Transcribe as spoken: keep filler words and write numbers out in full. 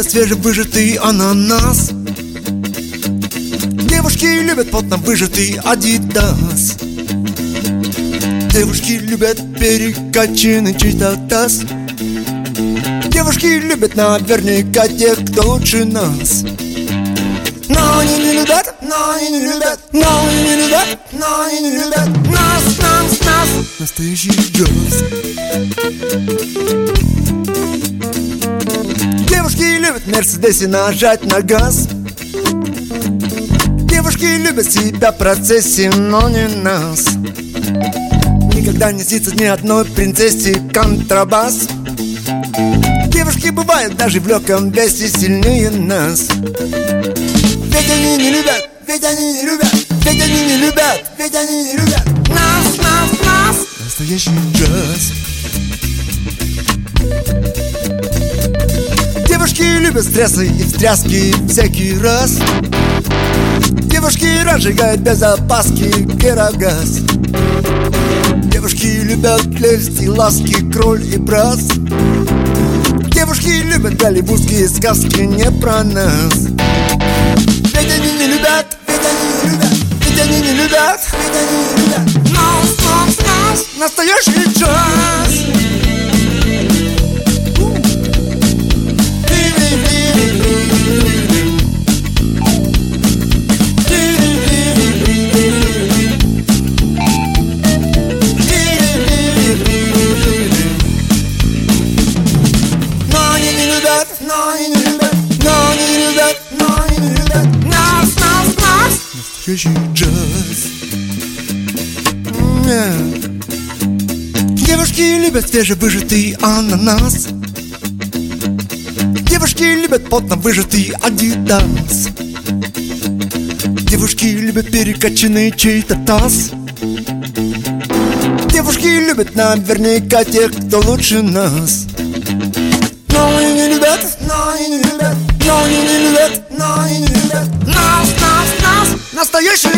любят свежевыжатый ананас. Девушки любят плотно выжатый адидас. Девушки любят перекачанный чей-то таз. Девушки любят наверняка тех, кто лучше нас. Но они не любят, но они не любят, но они не любят, но они не любят нас, нас, нас. Настоящий джаз. Девушки любят в Мерседесе нажать на газ. Девушки любят себя в процессе, но не нас. Никогда не снится ни одной принцессе контрабас. Девушки бывают даже в легком весе сильнее нас. Ведь они не любят, ведь они не любят, ведь они не любят, ведь они не любят нас, нас, нас. Настоящий джаз. Девушки любят стрессы и встряски всякий раз. Девушки разжигают без опаски керогаз. Девушки любят лесть и ласки, кроль и брас. Девушки любят голливудские сказки не про нас. Ведь они не любят, ведь они не любят, ведь они не любят, ведь они не любят нас, нас, нас. Настоящий джаз. Но они не любят, но они не любят, но они не любят нас, нас, нас. Настоящий джаз. Yeah. Девушки любят свежевыжатый ананас. Девушки любят плотно выжатый адидас. Девушки любят перекачанный чей-то таз. Девушки любят наверняка тех, кто лучше нас. Но они не любят, но они не любят, но они не любят, но они не любят нас, нас, нас. Настоящий